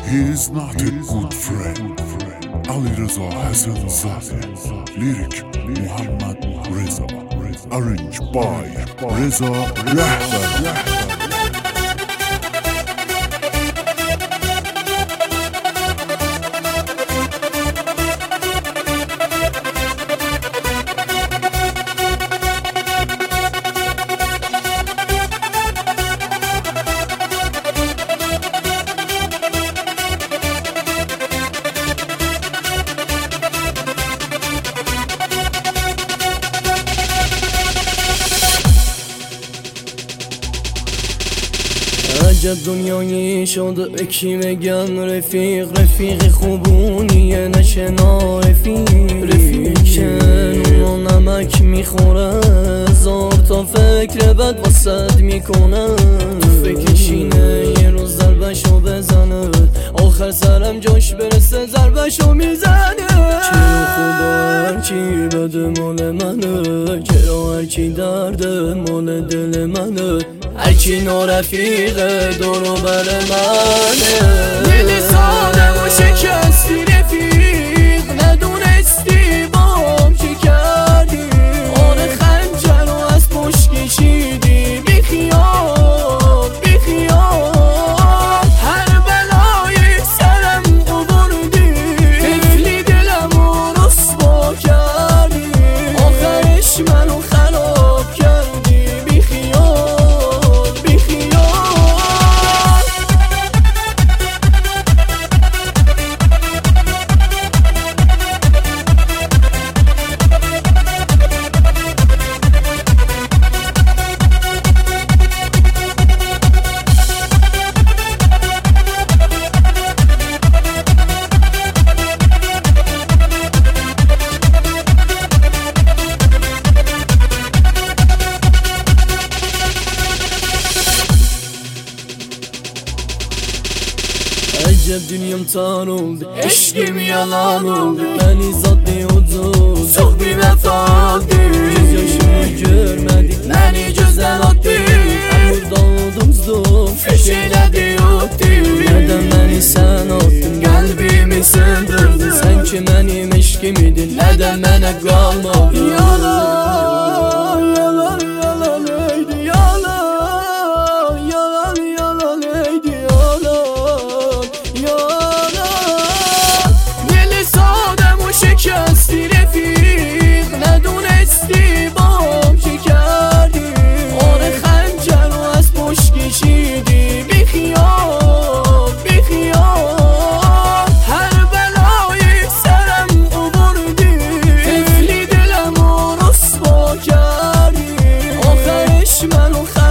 He's not a good friend. Ali Reza Hassan Zade. Lyric Muhammad Reza. Arranged by Reza Rahbar. عجب دنیایی شده به کی بگم رفیق خوبونیه نشنا رفیق کنون و نمک میخوره هزار تا فکر بد واسد میکنه تو فکرشینه یه روز ضربشو بزنه آخر سرم جاش برسه ضربشو میزنه چرا خدا هرچی بده مال منه چرا هرچی درده مال دل منه هرچی نارفیقه دورو بر منه دل ساده و شکستی رفیق ندونستی بام چی کردی آره خنجر رو از پشت کشیدی بیخیال هر بلایی سرم آوردی طفلی دلم رو رسوا کردی آخرش منو خراب کردی بیخیال عجب dünyam tar oldu Eşkim yalan oldu Beni zat bir ucuz Çok bir vefa oldu Göz yaşımı görmedik Beni gözden attı Ben burada oldumzdum Feşeyledi yoktu Neden beni sen attın Kalbimi söndürdün Sen ki benim eşkim idin Neden bana kalmadın Yalan yalan yalan eydi Yalan yalan yalan eydi شکستی رفیق ندونستی بام چی کردی آره خنجر رو از پشت کشیدی بیخیال هر بلایی سرم آوردی طفلی دلم رو رسوا کردی آخرش منو